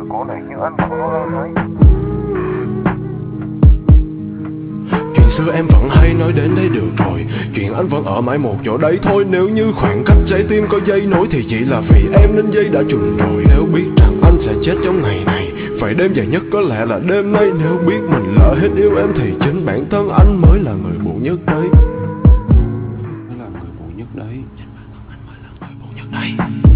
khổ này nhưng anh vẫn lo thấy. Chuyện xưa em vẫn hay nói đến đây được rồi, chuyện anh vẫn ở mãi một chỗ đấy thôi. Nếu như khoảng cách trái tim có dây nối thì chỉ là vì em nên dây đã chùn rồi. Nếu biết rằng anh sẽ chết trong ngày này, vậy đêm dài nhất có lẽ là đêm nay. Nếu biết mình lỡ hết yêu em thì chính bản thân anh mới là người buồn nhất đấy. Mới là người buồn nhất đấy. Chính bản thân anh mới là người buồn nhất đấy.